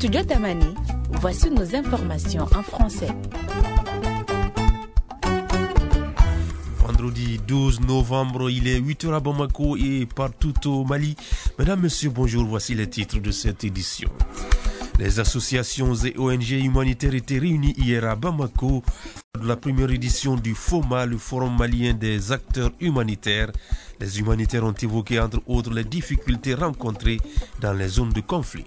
Studio Tamani, voici nos informations en français. Vendredi 12 novembre, il est 8h à Bamako et partout au Mali. Mesdames, Messieurs, bonjour, voici les titres de cette édition. Les associations et ONG humanitaires étaient réunies hier à Bamako pour la première édition du FOMA, le Forum malien des acteurs humanitaires. Les humanitaires ont évoqué entre autres les difficultés rencontrées dans les zones de conflit.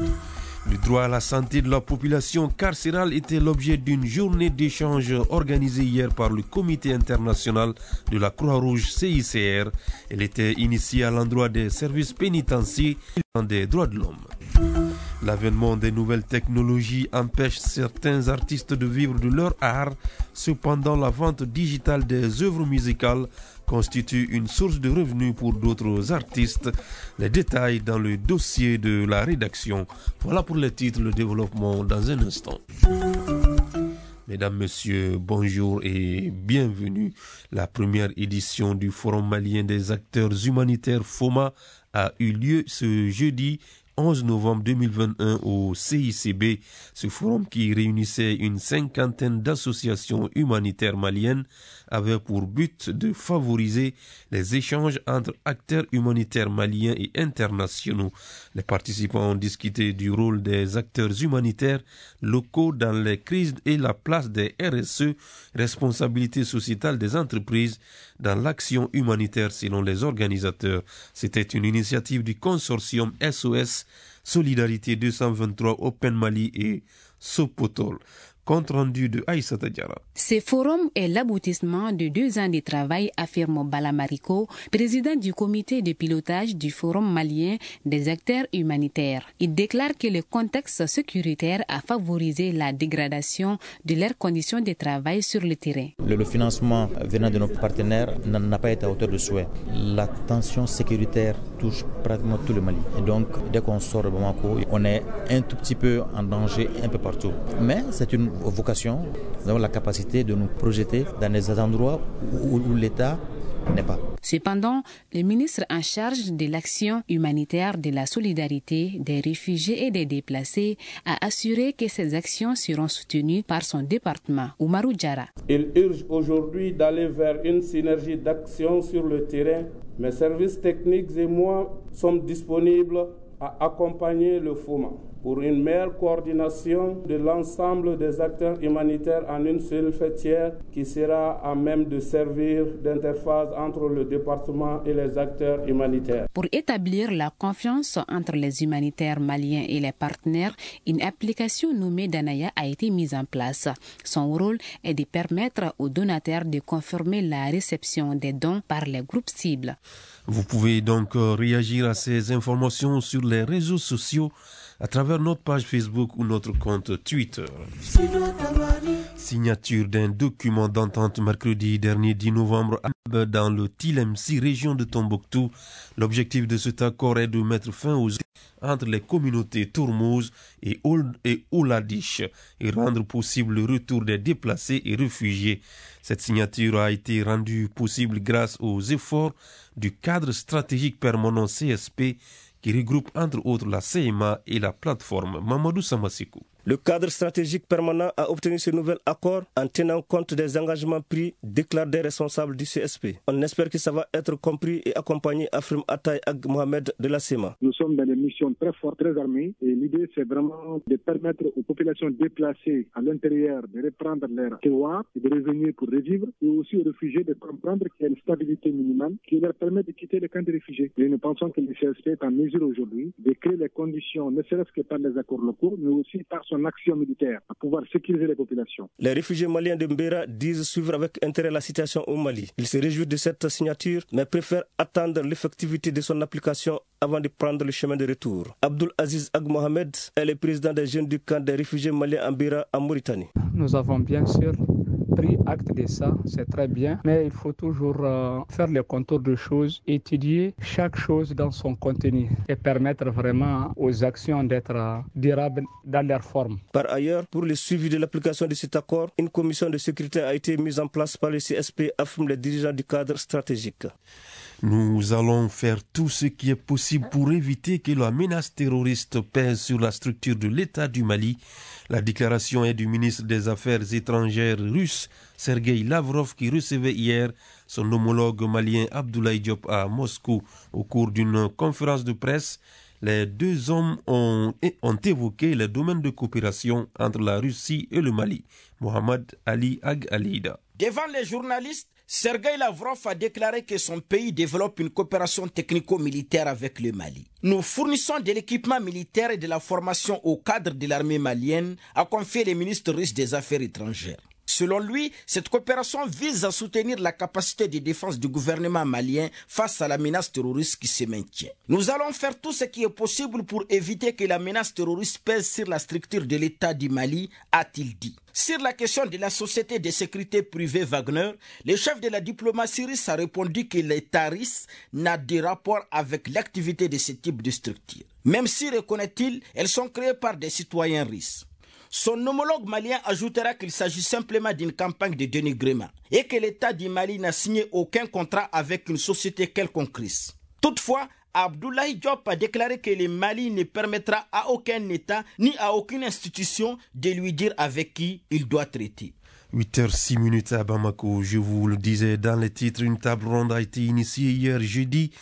Le droit à la santé de la population carcérale était l'objet d'une journée d'échange organisée hier par le Comité international de la Croix-Rouge CICR. Elle était initiée à l'endroit des services pénitentiaires et des droits de l'homme. L'avènement des nouvelles technologies empêche certains artistes de vivre de leur art. Cependant, la vente digitale des œuvres musicales constitue une source de revenus pour d'autres artistes. Les détails dans le dossier de la rédaction. Voilà pour les titres, le développement dans un instant. Mesdames, Messieurs, bonjour et bienvenue. La première édition du Forum malien des acteurs humanitaires FOMA a eu lieu ce jeudi 11 novembre 2021 au CICB. Ce forum qui réunissait une cinquantaine d'associations humanitaires maliennes avait pour but de favoriser les échanges entre acteurs humanitaires maliens et internationaux. Les participants ont discuté du rôle des acteurs humanitaires locaux dans les crises et la place des RSE, responsabilité sociétale des entreprises, dans l'action humanitaire selon les organisateurs. C'était une initiative du consortium SOS Solidarité 223 Open Mali et Sopotol. Compte rendu de Aïssata Diarra. Ce forum est l'aboutissement de 2 ans de travail, affirme Bala Mariko, président du comité de pilotage du Forum malien des acteurs humanitaires. Il déclare que le contexte sécuritaire a favorisé la dégradation de leurs conditions de travail sur le terrain. Le financement venant de nos partenaires n'a pas été à hauteur de souhait. La tension sécuritaire touche pratiquement tout le Mali. Et donc, dès qu'on sort de Bamako, on est un tout petit peu en danger un peu partout. Mais c'est une vocation, nous avons la capacité de nous projeter dans des endroits où l'État n'est pas. Cependant, le ministre en charge de l'action humanitaire, de la solidarité, des réfugiés et des déplacés a assuré que ces actions seront soutenues par son département, Oumarou Diarra. Il urge aujourd'hui d'aller vers une synergie d'action sur le terrain. Mes services techniques et moi sommes disponibles à accompagner le FOMA pour une meilleure coordination de l'ensemble des acteurs humanitaires en une seule fêtière qui sera à même de servir d'interface entre le département et les acteurs humanitaires. Pour établir la confiance entre les humanitaires maliens et les partenaires, une application nommée Danaya a été mise en place. Son rôle est de permettre aux donataires de confirmer la réception des dons par les groupes cibles. Vous pouvez donc réagir à ces informations sur les réseaux sociaux à travers notre page Facebook ou notre compte Twitter. Signature d'un document d'entente mercredi dernier 10 novembre dans le Tilemsi, région de Tombouctou. L'objectif de cet accord est de mettre fin aux entre les communautés Tourmouz et Ouladiche et rendre possible le retour des déplacés et réfugiés. Cette signature a été rendue possible grâce aux efforts du cadre stratégique permanent CSP qui regroupe entre autres la CMA et la plateforme Mamadou Samasikou. Le cadre stratégique permanent a obtenu ce nouvel accord en tenant compte des engagements pris, déclarent des responsables du CSP. On espère que ça va être compris et accompagné, affirme Ataï Ag Mohamed de la CEMA. Nous sommes dans des missions très fortes, très armées, et l'idée c'est vraiment de permettre aux populations déplacées à l'intérieur de reprendre leur terroir et de revenir pour revivre, et aussi aux réfugiés de comprendre qu'il y a une stabilité minimale qui leur permet de quitter le camp des réfugiés. Et nous pensons que le CSP est en mesure aujourd'hui de créer les conditions, ne serait-ce que par les accords locaux, mais aussi par son action militaire, à pouvoir sécuriser les populations. Les réfugiés maliens de Mbera disent suivre avec intérêt la situation au Mali. Ils se réjouissent de cette signature, mais préfèrent attendre l'effectivité de son application avant de prendre le chemin de retour. Abdul Aziz Ag Mohamed est le président des jeunes du camp des réfugiés maliens à Mbera en Mauritanie. Nous avons bien sûr pris acte de ça, c'est très bien, mais il faut toujours faire le contour de choses, étudier chaque chose dans son contenu et permettre vraiment aux actions d'être durables dans leur forme. Par ailleurs, pour le suivi de l'application de cet accord, une commission de sécurité a été mise en place par le CSP, affirment les dirigeants du cadre stratégique. Nous allons faire tout ce qui est possible pour éviter que la menace terroriste pèse sur la structure de l'État du Mali. La déclaration est du ministre des Affaires étrangères russe, Sergueï Lavrov, qui recevait hier son homologue malien Abdoulaye Diop à Moscou. Au cours d'une conférence de presse, les deux hommes ont évoqué les domaines de coopération entre la Russie et le Mali. Mohamed Ali Ag Alida. Devant les journalistes, Sergueï Lavrov a déclaré que son pays développe une coopération technico-militaire avec le Mali. Nous fournissons de l'équipement militaire et de la formation au cadre de l'armée malienne, a confié le ministre russe des Affaires étrangères. Selon lui, cette coopération vise à soutenir la capacité de défense du gouvernement malien face à la menace terroriste qui se maintient. Nous allons faire tout ce qui est possible pour éviter que la menace terroriste pèse sur la structure de l'État du Mali, a-t-il dit. Sur la question de la société de sécurité privée Wagner, le chef de la diplomatie russe a répondu que l'État russe n'a de rapport avec l'activité de ce type de structure. Même si, reconnaît-il, elles sont créées par des citoyens russes. Son homologue malien ajoutera qu'il s'agit simplement d'une campagne de dénigrement et que l'État du Mali n'a signé aucun contrat avec une société quelconque russe. Toutefois, Abdoulaye Diop a déclaré que le Mali ne permettra à aucun État ni à aucune institution de lui dire avec qui il doit traiter. 8h06 à Bamako, je vous le disais dans les titres, une table ronde a été initiée hier jeudi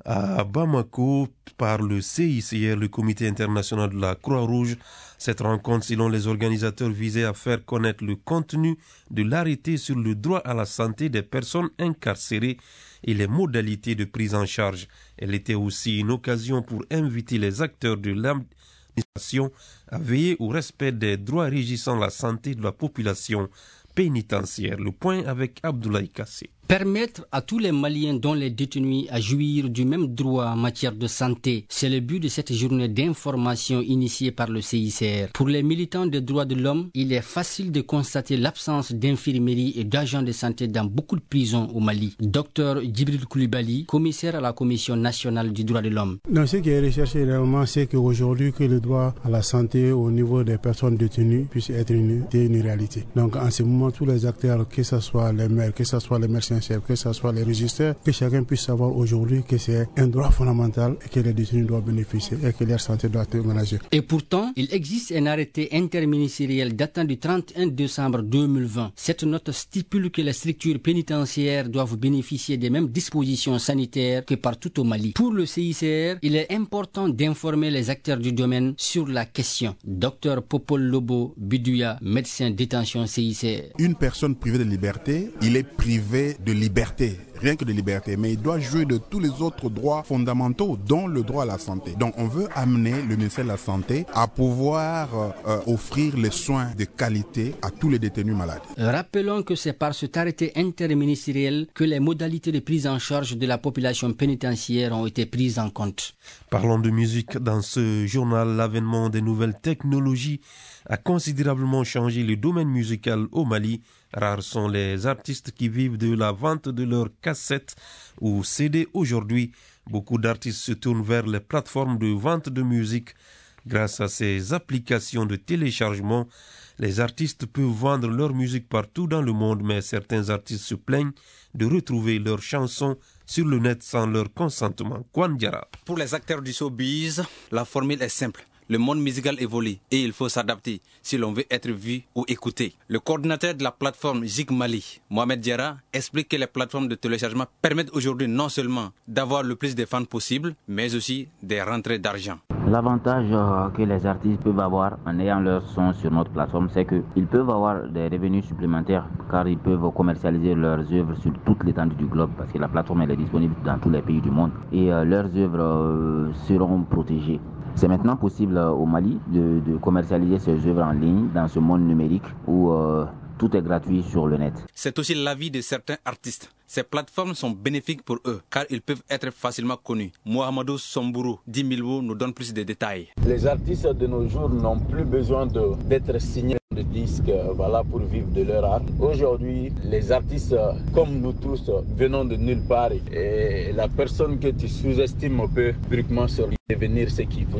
à Bamako par le CICR, le Comité international de la Croix-Rouge. Cette rencontre, selon les organisateurs, visait à faire connaître le contenu de l'arrêté sur le droit à la santé des personnes incarcérées et les modalités de prise en charge. Elle était aussi une occasion pour inviter les acteurs de l'administration à veiller au respect des droits régissant la santé de la population pénitentiaire. Le point avec Abdoulaye Kassé. Permettre à tous les Maliens dont les détenus à jouir du même droit en matière de santé, c'est le but de cette journée d'information initiée par le CICR. Pour les militants des droits de l'homme, il est facile de constater l'absence d'infirmerie et d'agents de santé dans beaucoup de prisons au Mali. Dr Djibril Koulibaly, commissaire à la Commission nationale du droit de l'homme. Donc, ce qui est recherché réellement, c'est qu'aujourd'hui, que le droit à la santé au niveau des personnes détenues puisse être une réalité. Donc en ce moment, tous les acteurs, que ce soit les maires, que ce soit les médecins, que ce soit les registres, que chacun puisse savoir aujourd'hui que c'est un droit fondamental et que les détenus doivent bénéficier et que leur santé doit être managée. Et pourtant, il existe un arrêté interministériel datant du 31 décembre 2020. Cette note stipule que les structures pénitentiaires doivent bénéficier des mêmes dispositions sanitaires que partout au Mali. Pour le CICR, il est important d'informer les acteurs du domaine sur la question. Dr Popol Lobo Bidouya, médecin détention CICR. Une personne privée de liberté, il est privé de liberté, rien que de liberté, mais il doit jouir de tous les autres droits fondamentaux, dont le droit à la santé. Donc on veut amener le ministère de la Santé à pouvoir offrir les soins de qualité à tous les détenus malades. Rappelons que c'est par cet arrêté interministériel que les modalités de prise en charge de la population pénitentiaire ont été prises en compte. Parlons de musique dans ce journal. L'avènement des nouvelles technologies a considérablement changé le domaine musical au Mali. Rares sont les artistes qui vivent de la vente de leurs cassettes ou CD aujourd'hui. Beaucoup d'artistes se tournent vers les plateformes de vente de musique. Grâce à ces applications de téléchargement, les artistes peuvent vendre leur musique partout dans le monde, mais certains artistes se plaignent de retrouver leurs chansons sur le net sans leur consentement. Kwan Diarra. Pour les acteurs du showbiz, la formule est simple. Le monde musical évolue et il faut s'adapter si l'on veut être vu ou écouté. Le coordinateur de la plateforme Jig Mali, Mohamed Diarra, explique que les plateformes de téléchargement permettent aujourd'hui non seulement d'avoir le plus de fans possible, mais aussi des rentrées d'argent. L'avantage que les artistes peuvent avoir en ayant leur son sur notre plateforme, c'est qu'ils peuvent avoir des revenus supplémentaires car ils peuvent commercialiser leurs œuvres sur toute l'étendue du globe parce que la plateforme elle est disponible dans tous les pays du monde et leurs œuvres seront protégées. C'est maintenant possible au Mali de commercialiser ses œuvres en ligne dans ce monde numérique où tout est gratuit sur le net. C'est aussi l'avis de certains artistes. Ces plateformes sont bénéfiques pour eux car ils peuvent être facilement connus. Mohamedou Sombourou d'Imilwo nous donne plus de détails. Les artistes de nos jours n'ont plus besoin d'être signés de disques pour vivre de leur art. Aujourd'hui, les artistes comme nous tous venons de nulle part et la personne que tu sous-estimes peut brièvement se devenir ce qu'il voulait.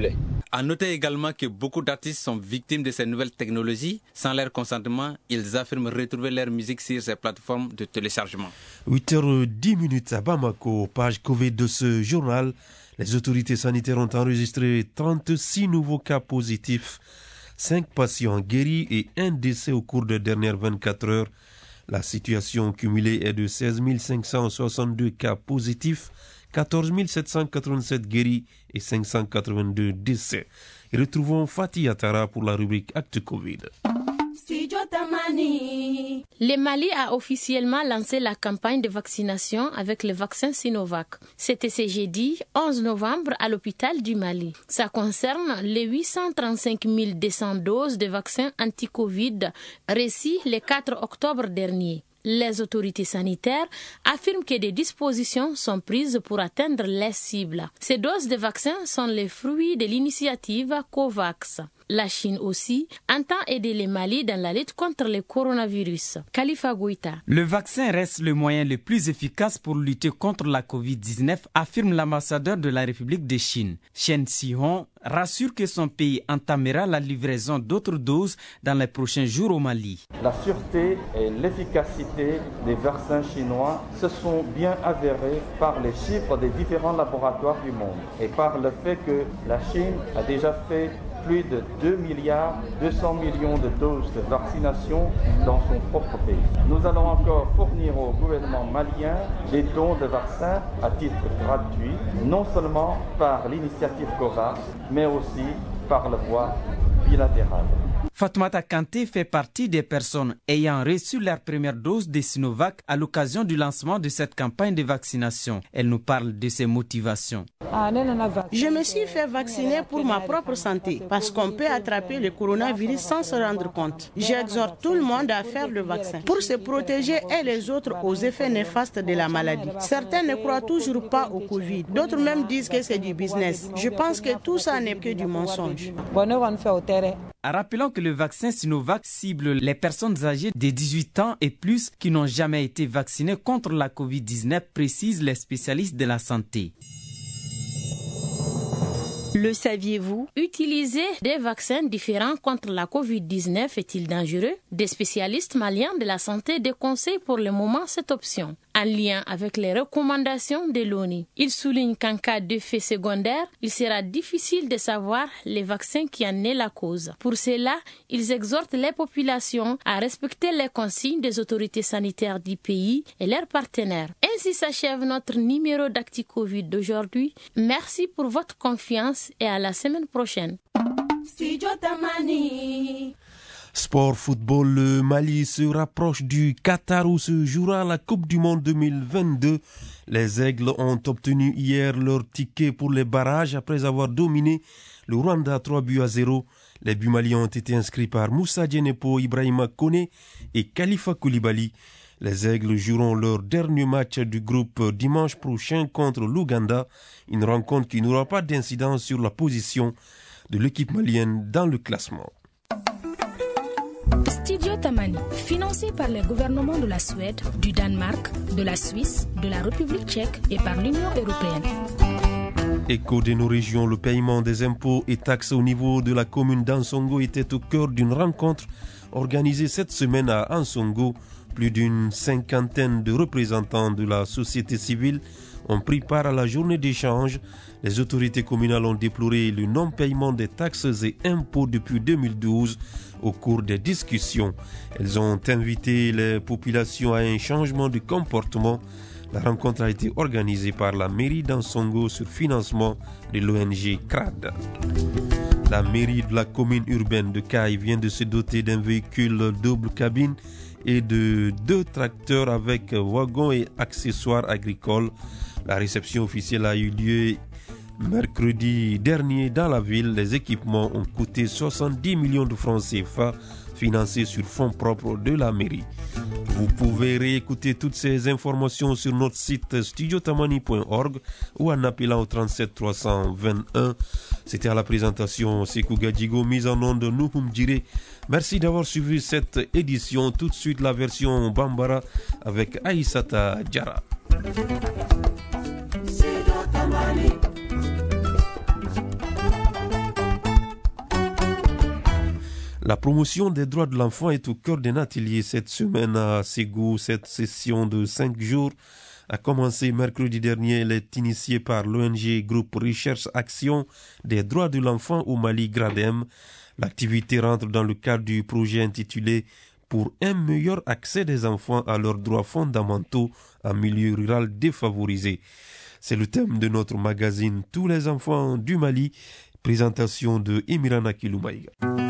À noter également que beaucoup d'artistes sont victimes de ces nouvelles technologies. Sans leur consentement, ils affirment retrouver leur musique sur ces plateformes de téléchargement. 8h10 à Bamako, page Covid de ce journal. Les autorités sanitaires ont enregistré 36 nouveaux cas positifs, 5 patients guéris et 1 décès au cours des dernières 24 heures. La situation cumulée est de 16 562 cas positifs, 14 787 guéris et 582 décès. Et retrouvons Fatih Atara pour la rubrique Actu Covid. Le Mali a officiellement lancé la campagne de vaccination avec le vaccin Sinovac. C'était ce jeudi 11 novembre à l'hôpital du Mali. Ça concerne les 835 200 doses de vaccins anti-Covid reçues le 4 octobre dernier. Les autorités sanitaires affirment que des dispositions sont prises pour atteindre les cibles. Ces doses de vaccins sont les fruits de l'initiative COVAX. La Chine aussi entend aider le Mali dans la lutte contre le coronavirus. Khalifa Goïta. Le vaccin reste le moyen le plus efficace pour lutter contre la COVID-19, affirme l'ambassadeur de la République de Chine. Chen Xihong rassure que son pays entamera la livraison d'autres doses dans les prochains jours au Mali. La sûreté et l'efficacité des vaccins chinois se sont bien avérées par les chiffres des différents laboratoires du monde et par le fait que la Chine a déjà fait plus de 2 milliards 200 millions de doses de vaccination dans son propre pays. Nous allons encore fournir au gouvernement malien des dons de vaccins à titre gratuit, non seulement par l'initiative COVAX, mais aussi par la voie bilatérale. Fatoumata Kanté fait partie des personnes ayant reçu leur première dose de Sinovac à l'occasion du lancement de cette campagne de vaccination. Elle nous parle de ses motivations. Je me suis fait vacciner pour ma propre santé parce qu'on peut attraper le coronavirus sans se rendre compte. J'exhorte tout le monde à faire le vaccin pour se protéger et les autres aux effets néfastes de la maladie. Certains ne croient toujours pas au Covid. D'autres même disent que c'est du business. Je pense que tout ça n'est que du mensonge. Rappelons que le vaccin Sinovac cible les personnes âgées de 18 ans et plus qui n'ont jamais été vaccinées contre la COVID-19, précisent les spécialistes de la santé. Le saviez-vous? Utiliser des vaccins différents contre la COVID-19 est-il dangereux? Des spécialistes maliens de la santé déconseillent pour le moment cette option, en lien avec les recommandations de l'ONU. Ils soulignent qu'en cas d'effet secondaire, il sera difficile de savoir les vaccins qui en est la cause. Pour cela, ils exhortent les populations à respecter les consignes des autorités sanitaires du pays et leurs partenaires. Ainsi s'achève notre numéro d'Actu Covid d'aujourd'hui. Merci pour votre confiance et à la semaine prochaine. Sport football, le Mali se rapproche du Qatar où se jouera la Coupe du Monde 2022. Les Aigles ont obtenu hier leur ticket pour les barrages après avoir dominé le Rwanda 3-0. Les buts maliens ont été inscrits par Moussa Djenepo, Ibrahima Kone et Khalifa Koulibaly. Les Aigles joueront leur dernier match du groupe dimanche prochain contre l'Ouganda, une rencontre qui n'aura pas d'incidence sur la position de l'équipe malienne dans le classement. Studio Tamani, financé par les gouvernements de la Suède, du Danemark, de la Suisse, de la République tchèque et par l'Union européenne. Écho de nos régions, le paiement des impôts et taxes au niveau de la commune d'Ansongo était au cœur d'une rencontre organisée cette semaine à Ansongo. Plus d'une cinquantaine de représentants de la société civile ont pris part à la journée d'échange. Les autorités communales ont déploré le non-paiement des taxes et impôts depuis 2012. Au cours des discussions, elles ont invité les populations à un changement de comportement. La rencontre a été organisée par la mairie d'Ansongo sur financement de l'ONG CRAD. La mairie de la commune urbaine de Caille vient de se doter d'un véhicule double cabine et de 2 tracteurs avec wagons et accessoires agricoles. La réception officielle a eu lieu mercredi dernier dans la ville. Les équipements ont coûté 70 millions de francs CFA financés sur fonds propres de la mairie. Vous pouvez réécouter toutes ces informations sur notre site studiotamani.org ou en appelant au 37 321. C'était à la présentation Sekou Gadjigo, mise en onde Nouhoum Djiré. Merci d'avoir suivi cette édition. Tout de suite la version Bambara avec Aïssata Diarra. La promotion des droits de l'enfant est au cœur d'un atelier cette semaine à Ségou. Cette session de 5 jours a commencé mercredi dernier. Elle est initiée par l'ONG Groupe Recherche Action des droits de l'enfant au Mali, GRADEM. L'activité rentre dans le cadre du projet intitulé « Pour un meilleur accès des enfants à leurs droits fondamentaux en milieu rural défavorisé ». C'est le thème de notre magazine « Tous les enfants du Mali ». Présentation de Emirana Kiloumaïga.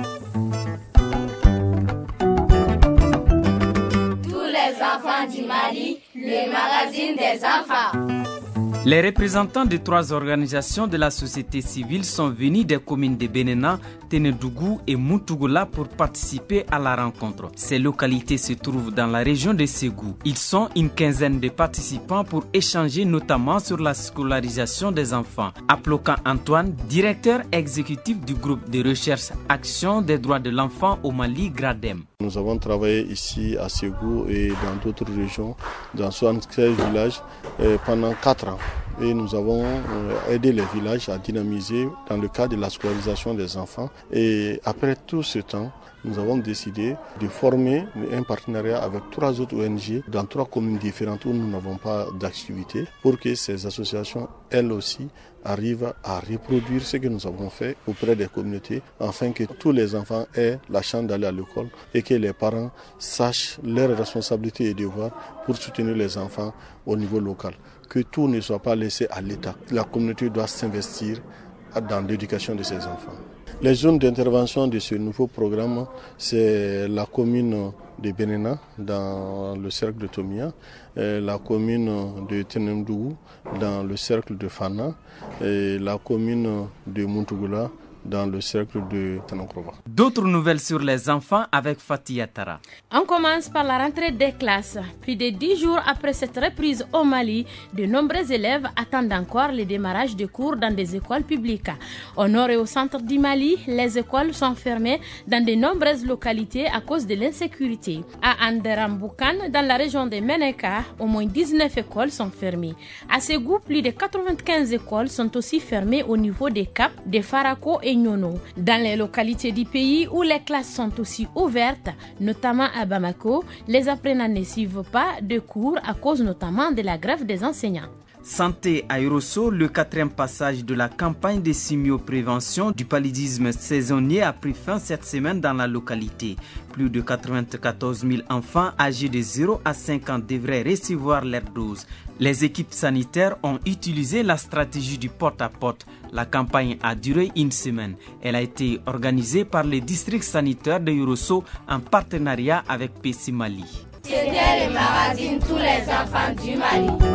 Tous les enfants du Mali, le magazine des enfants. Les représentants de 3 organisations de la société civile sont venus des communes de Benena, Tenedougou et Moutougoula pour participer à la rencontre. Ces localités se trouvent dans la région de Ségou. Ils sont une quinzaine de participants pour échanger notamment sur la scolarisation des enfants. Aplokan Antoine, directeur exécutif du groupe de recherche Action des droits de l'enfant au Mali, GRADEM. Nous avons travaillé ici à Ségou et dans d'autres régions, dans 76 villages, pendant 4 ans. Et nous avons aidé les villages à dynamiser dans le cadre de la scolarisation des enfants. Et après tout ce temps, nous avons décidé de former un partenariat avec 3 autres ONG dans 3 communes différentes où nous n'avons pas d'activité pour que ces associations, elles aussi, arrivent à reproduire ce que nous avons fait auprès des communautés afin que tous les enfants aient la chance d'aller à l'école et que les parents sachent leurs responsabilités et devoirs pour soutenir les enfants au niveau local. Que tout ne soit pas laissé à l'État. La communauté doit s'investir dans l'éducation de ses enfants. Les zones d'intervention de ce nouveau programme, c'est la commune de Benena dans le cercle de Tomia, la commune de Tenemdougou dans le cercle de Fana et la commune de Moutougoula dans le cercle de Tanakrova. D'autres nouvelles sur les enfants avec Fatih Yatara. On commence par la rentrée des classes. Plus de 10 jours après cette reprise au Mali, de nombreux élèves attendent encore le démarrage des cours dans des écoles publiques. Au nord et au centre du Mali, les écoles sont fermées dans de nombreuses localités à cause de l'insécurité. À Anderamboukan, dans la région de Meneka, au moins 19 écoles sont fermées. À Ségou, plus de 95 écoles sont aussi fermées au niveau des Cap, des Farako et Nyono. Dans les localités du pays où les classes sont aussi ouvertes, notamment à Bamako, les apprenants ne suivent pas de cours à cause notamment de la grève des enseignants. Santé à Yorosso, le 4e passage de la campagne de sémioprévention du paludisme saisonnier a pris fin cette semaine dans la localité. Plus de 94 000 enfants âgés de 0 à 5 ans devraient recevoir leur dose. Les équipes sanitaires ont utilisé la stratégie du porte-à-porte. La campagne a duré une semaine. Elle a été organisée par le district sanitaire de Yorosso en partenariat avec PC Mali. C'était le magazine Tous les enfants du Mali.